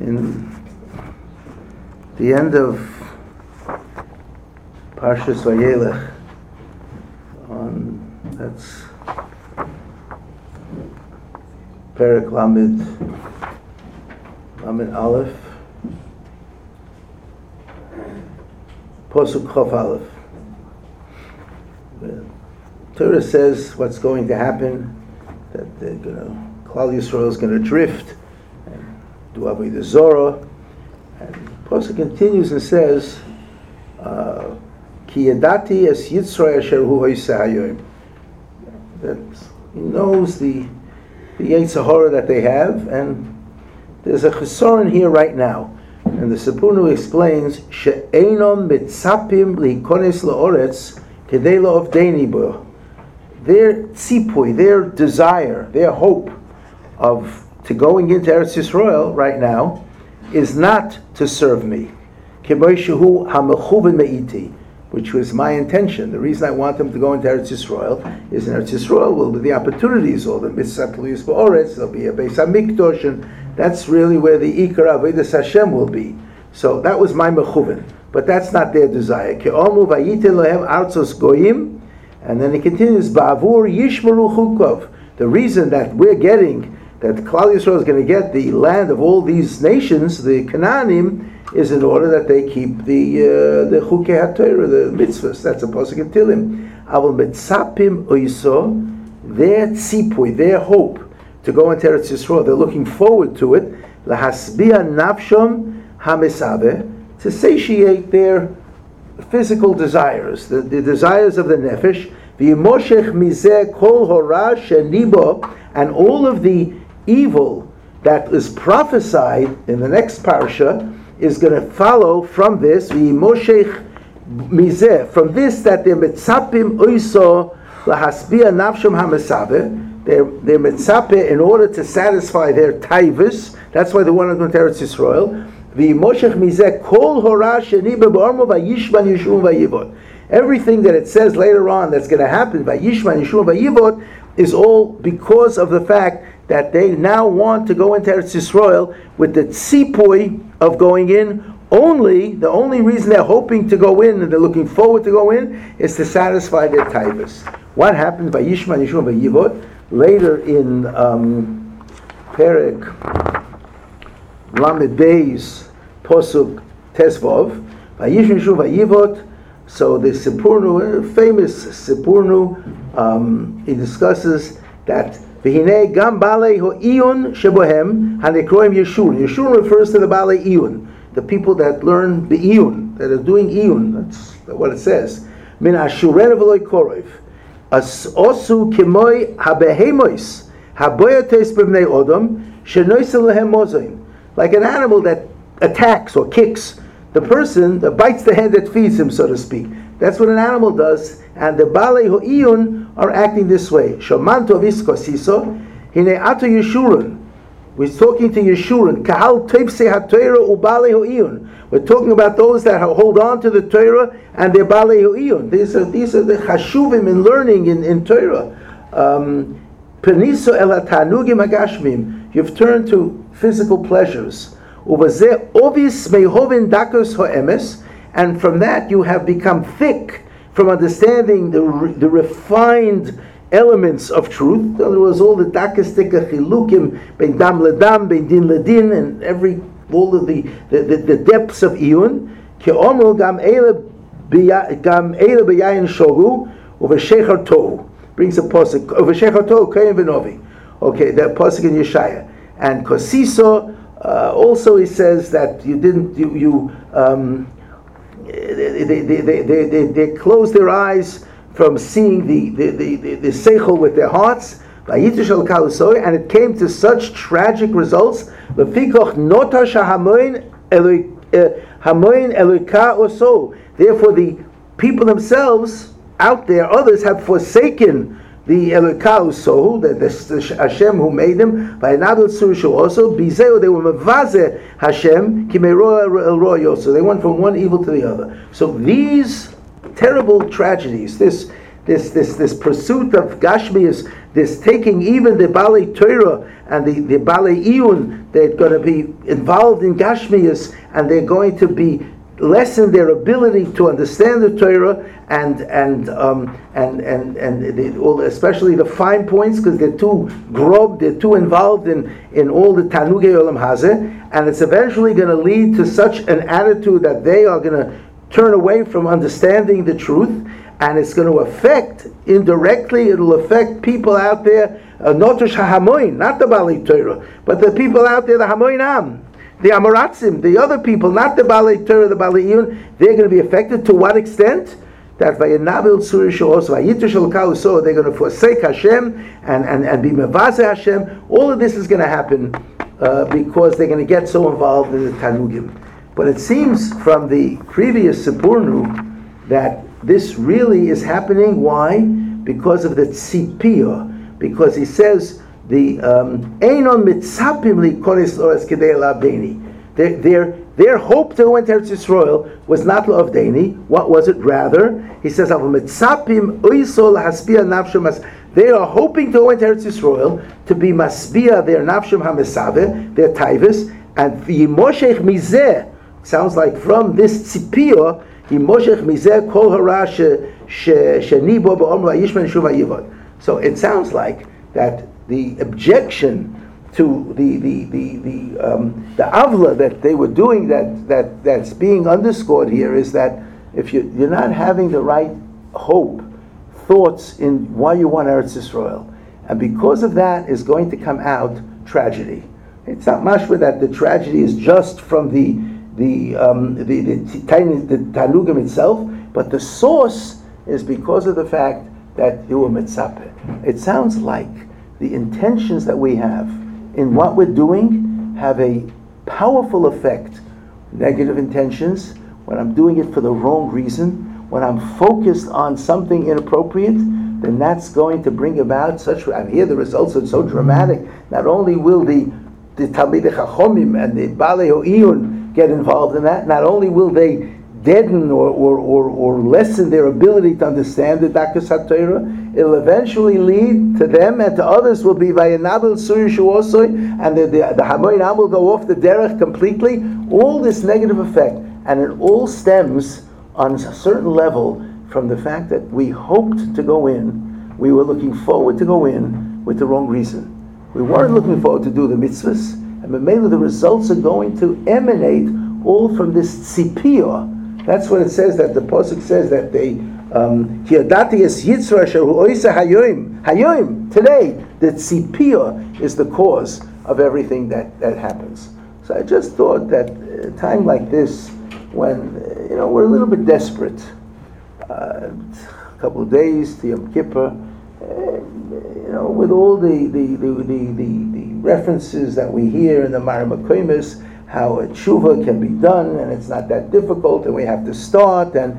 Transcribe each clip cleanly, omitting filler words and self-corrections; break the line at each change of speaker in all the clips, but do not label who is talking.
In the end of Parshas Vayelech, that's Perek Lamed Aleph, Posuk Chof Aleph. The Torah says what's going to happen, that Klal Yisrael is going to drift and do Avodah Zorah. And Posuk continues and says, Ki yadati es Yitzray asher hu hoyseh hayom. That he knows the Yetzer Hara that they have, and there's a chesaron here right now. And the Sipurnu explains, she'enom mitzapim likones la'oretz kedei la'ovdeni bo. Their tzipui, their desire, their hope of to going into Eretz Yisrael right now is not to serve me. K'moi shehu ha'mechuven me'iti, which was my intention. The reason I want them to go into Eretz Yisrael is in Eretz Yisrael will be the opportunities, all the mitzvah tluyos ba'oretz, there'll be a Beis HaMikdash, and that's really where the Ikar Avodas Hashem will be. So that was my mechuven, but that's not their desire. Ke'omu vayitin lohem artzos goyim, and then it continues, ba'avur yishmaru chukov. The reason that we're getting, that Klal Yisrael is going to get the land of all these nations, the Canaanim, is in order that they keep the Chukei HaTorah, the mitzvahs. That's a pasuk in Tilim. Avol mitzapim oiso, their tzipui, their hope to go into Eretz Yisrael, they're looking forward to it, lahasbia nafshom hamesaveh, to satiate their physical desires, the desires of the nefesh, v'yimoshech mizeh kol hora shenibo, and all of the evil that is prophesied in the next parsha is going to follow from this, v'yimoshech mizeh, from this that they're mitzapim oiso lahasbia nafshom hamesaveh, they're mitzapeh in order to satisfy their taivus. That's why they want to go to Eretz Yisrael. V'yimoshech mizeh kol hora shenibo b'ormo v'yishman yishum v'yivot. Everything that it says later on that's going to happen, v'yishman yishum v'yivot, is all because of the fact that they now want to go into Eretz Yisrael with the tzipui of going in. The only reason they're hoping to go in and they're looking forward to go in is to satisfy their taivus. What happens by Yishman Yishum v'yivot later in Perek Lamed Beis Posuk Tesvov, by Yishman Yishum v'yivot. So the Sipurnu, famous Sipurnu, he discusses that V'hinei gam balei ho'iyun shebohem hanekroim yeshurun. Yeshurun refers to the balei iyun, the people that learn the iyun, that are doing iyun. That's what it says. Min ashuren v'loi korov. Osu kimoi habehemois haboyates b'vnei odom shenoisel lehem mozain. Like an animal that attacks or kicks the person, that bites the hand that feeds him, so to speak. That's what an animal does. And the balei ho'iyun are acting this way. Shomanto viskosiso hine ato yeshurun. We're talking to Yeshurun. Kahal teipse haTorah ubalei ho'iyun. We're talking about those that hold on to the Torah and their balei ho'iyun. These are the chashuvim in learning in Torah. Peniso el hatanugim hagashmim. You've turned to physical pleasures. Uvazeh ovis mehovin dakos ho'emes. And from that you have become thick from understanding the refined elements of truth. There was all the dakastika chilukim, ben dam ledam, ben din ledin, and all of the depths of iyun. Ke'omru gam eile b'yayin shogu uv'shechar tohu. Brings a pasuk uv'shechar tohu kayin v'novi. Okay, that pasuk in Yeshaya. And kosiso also he says that they closed their eyes from seeing the seichel with their hearts, and it came to such tragic results. Therefore, the people themselves out there, others have forsaken the Elokah Uso, the Hashem who made them. By another Surah also, Bizeo, they were Mavaze Hashem, Kimero El Royo. So they went from one evil to the other. So these terrible tragedies, this this pursuit of Gashmius, this taking even the Balei Torah and the Balei Iyun, they're going to be involved in Gashmius, and they're going to be lessen their ability to understand the Torah and especially the fine points, because they're too grob, they're too involved in all the Tanugei Olam Hazeh, and it's eventually going to lead to such an attitude that they are going to turn away from understanding the truth, and it's going to affect, indirectly, it'll affect people out there, not the Hamoin, not the Balei Torah, but the people out there, the Hamoin Am, the Amoratzim, the other people, not the Balei Torah, the Balei Iyun, they're going to be affected. To what extent? That Vayinabil Tzurish also Vayitush Elokau, so they're going to forsake Hashem and be Mevazeh Hashem. All of this is going to happen because they're going to get so involved in the Tanugim. But it seems from the previous Sipurnu that this really is happening. Why? Because of the tzipiyah. Because he says the Einon mitzapim li koris loras kedei labdeni. Their hope to go into Eretz Yisrael was not L'Avdeni. What was it? Rather, he says, they are hoping to go into Eretz Yisrael to be masbia their nafshim hamesaveh, their taivus, and v'yimoshech mizeh. Sounds like from this tzipiyah, yimoshech mizeh kol hara shenibo ba'omra yishman shuv ha'yivod. So it sounds like that the objection to the avla that they were doing, that's being underscored here, is that if you're not having the right hope, thoughts in why you want Eretz Yisrael, and because of that is going to come out tragedy. It's not mashma that the tragedy is just from the Tanugim itself, but the source is because of the fact that you were mitzapeh. It sounds like the intentions that we have in what we're doing have a powerful effect. Negative intentions, when I'm doing it for the wrong reason, when I'm focused on something inappropriate, then that's going to bring about such, and here the results are so dramatic. Not only will the Talmidei Chachomim and the Balei Iyun get involved in that, not only will they deaden or lessen their ability to understand the Dakas HaTorah, it'll eventually lead to them and to others will be Vayinabil Surish Osoi, and the Hamoin Am will go off the derech completely. All this negative effect, and it all stems on a certain level from the fact that we hoped to go in, we were looking forward to go in with the wrong reason. We weren't looking forward to do the mitzvahs, and maybe the results are going to emanate all from this tzipiyah. That's what it says, that the Pasuk says that they Hiyadati es Yitzra asher hu oisa hayoim. Today, the tzipiyah is the cause of everything that happens. So I just thought that a time like this, when we're a little bit desperate, a couple of days to Yom Kippur, with all the references that we hear in the Marim HaKoimis, how a tshuva can be done, and it's not that difficult, and we have to start, and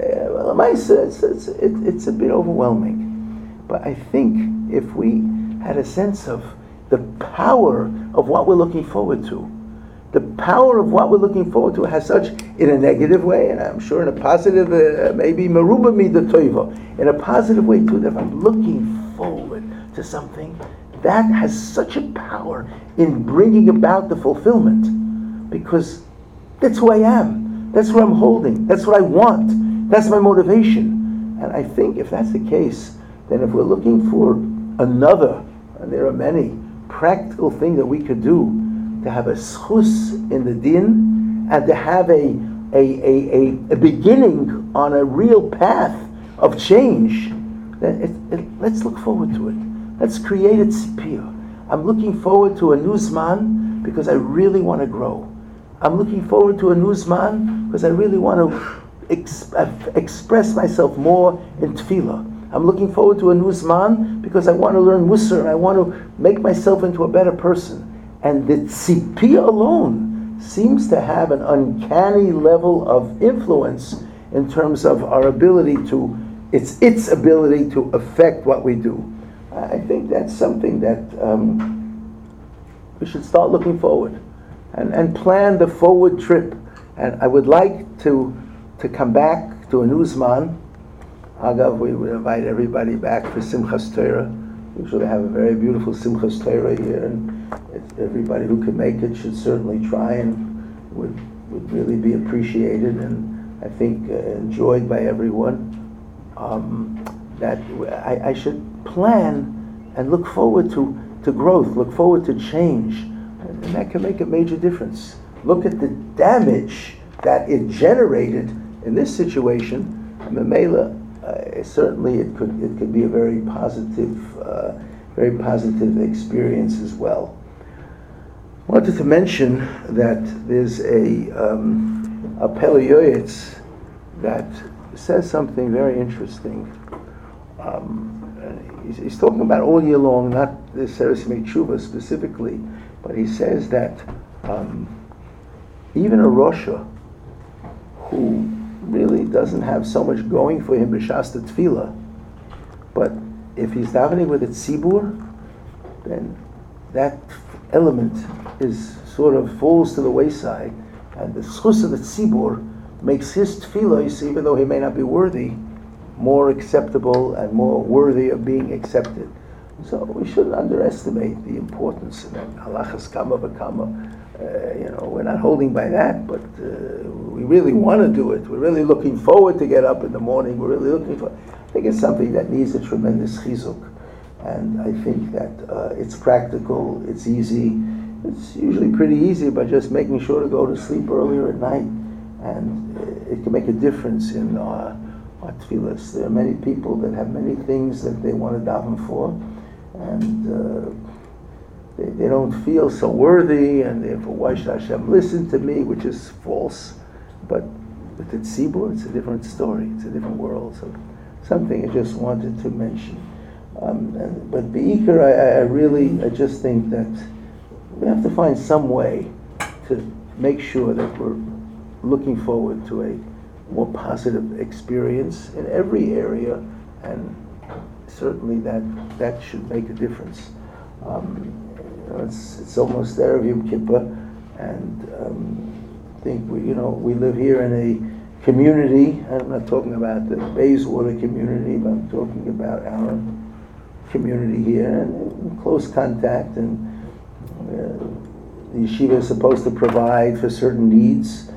it's a bit overwhelming. But I think if we had a sense of the power of what we're looking forward to, the power of what we're looking forward to has such, in a negative way, and I'm sure in a positive, maybe meruba mida toiva, in a positive way too, that if I'm looking forward to something, that has such a power in bringing about the fulfillment. Because that's who I am. That's what I'm holding. That's what I want. That's my motivation. And I think if that's the case, then if we're looking for another, and there are many, practical thing that we could do to have a schus in the din, and to have a beginning on a real path of change, then let's look forward to it. Let's create a tzipiyah. I'm looking forward to a new zman because I really want to grow. I'm looking forward to a new zman because I really want to express myself more in tefillah. I'm looking forward to a new zman because I want to learn Musar, and I want to make myself into a better person. And the tzipiyah alone seems to have an uncanny level of influence in terms of our ability to, its ability to affect what we do. I think that's something that we should start looking forward and plan the forward trip. And I would like to come back to a new zman Agav, we would invite everybody back for Simchas Torah. We should have a very beautiful Simchas Torah here, and everybody who can make it should certainly try and would really be appreciated and I think enjoyed by everyone. That I should plan and look forward to growth, look forward to change, and that can make a major difference. Look at the damage that it generated in this situation. Mamela, certainly it could be a very positive experience as well. I wanted to mention that there's a Pele Yoetz that says something very interesting. He's talking about all year long, not the Seres Tshuva specifically, but he says that even a Rosha who really doesn't have so much going for him b'shas tefillah, but if he's davening with a tzibur, then that element is sort of falls to the wayside, and the schus of the tzibur makes his tefillah, even though he may not be worthy, more acceptable and more worthy of being accepted. So we shouldn't underestimate the importance of that. Halachas kama v'kama. We're not holding by that, but we really want to do it. We're really looking forward to get up in the morning. We're really looking for. I think it's something that needs a tremendous chizuk, and I think that it's practical. It's easy. It's usually pretty easy by just making sure to go to sleep earlier at night, and it can make a difference in our tefillas. There are many people that have many things that they want to daven for, and they don't feel so worthy, and therefore why should Hashem listen to me, which is false. But with the tzibur, it's a different story. It's a different world. So something I just wanted to mention. But Be'ikar, I just think that we have to find some way to make sure that we're looking forward to a more positive experience in every area, and certainly that should make a difference. It's almost there of Yom Kippur, and I think we live here in a community. I'm not talking about the Bayswater community, but I'm talking about our community here, and in close contact, and the yeshiva is supposed to provide for certain needs.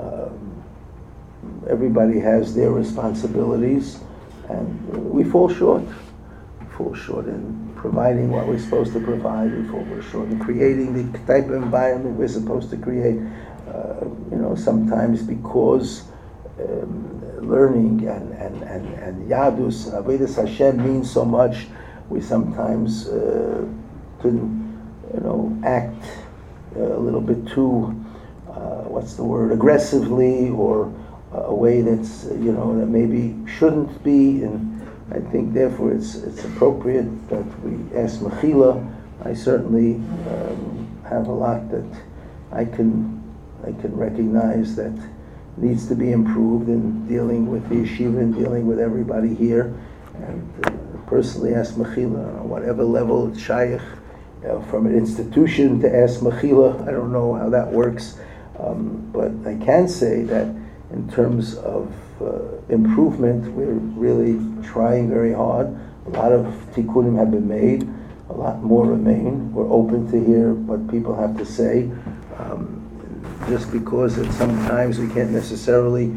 Everybody has their responsibilities, and we fall short. We fall short in providing what we're supposed to provide. We fall short in creating the type of environment we're supposed to create. Sometimes because learning and Yadus and Avodas Hashem means so much, we sometimes can act a little bit too aggressively, or a way that's that maybe shouldn't be. And I think therefore it's appropriate that we ask Mechila. I certainly have a lot that I can recognize that needs to be improved in dealing with the yeshiva and dealing with everybody here, and personally ask Mechila on whatever level it's shaykh, from an institution to ask Mechila. I don't know how that works, but I can say that in terms of improvement, we're really trying very hard. A lot of tikkunim have been made, a lot more remain. We're open to hear what people have to say. Just because that sometimes we can't necessarily,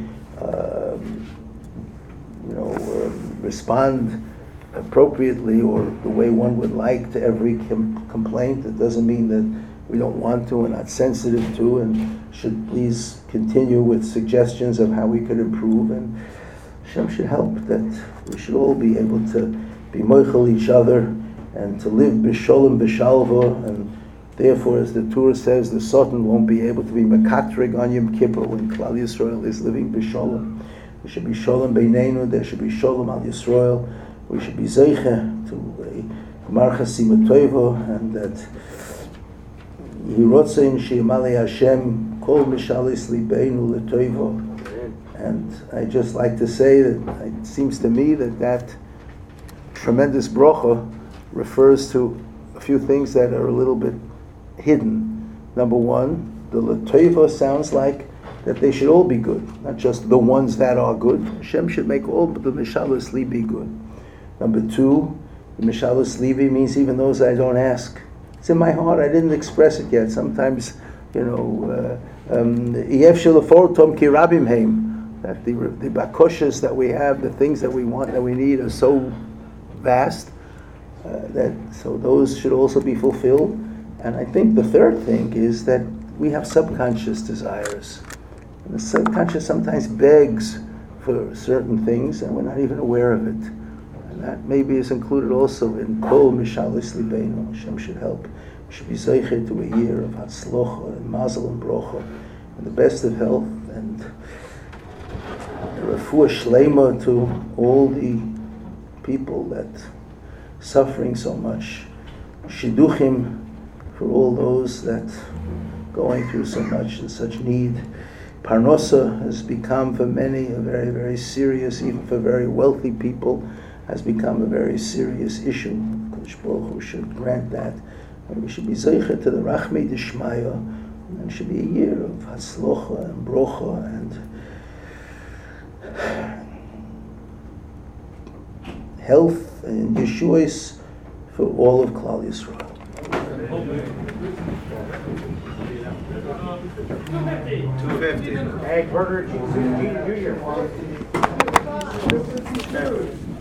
respond appropriately or the way one would like to every complaint, it doesn't mean that we don't want to and not sensitive to, and should please continue with suggestions of how we could improve. And Hashem should help that we should all be able to be moichel each other and to live b'sholem b'shalva, and therefore, as the Torah says, the Satan won't be able to be makatrig on Yom Kippur when Klal Yisrael is living b'sholem. There should be sholem beinenu, there should be sholem al Yisrael. We should be zeicha to a Gemar Chasim Toivo, and that Yirotzein she'yamali Hashem kol mishalis libeinu letoivo. And I just like to say that it seems to me that tremendous bracha refers to a few things that are a little bit hidden. Number one, the letoivo sounds like that they should all be good, not just the ones that are good. Hashem should make all the Mishalos Li be good. Number two, the Mishalos Li means even those I don't ask. It's in my heart, I didn't express it yet. Sometimes, Yev Shelafor Tom Ki Rabim Heim, that the bakoshas that we have, the things that we want, that we need are so vast, so those should also be fulfilled. And I think the third thing is that we have subconscious desires. And the subconscious sometimes begs for certain things, and we're not even aware of it. And that maybe is included also in Kol Mishalis Libeinu. Hashem should help. We should be zeicher to a year of Hatzlocha and Mazel and Brocha, and the best of health, and refuah shleima to all the people that suffering so much. Shidduchim for all those that going through so much and such need. Parnosa has become for many a very, very serious, even for very wealthy people, has become a very serious issue. Kodesh Baruch Hu should grant that. And we should be zeicher to the Rachmei Dishmaya, and it should be a year of Hatzlocha and Brocha and health and Yeshuas for all of Klal Yisrael.
250. Egg burger, cheese, Junior.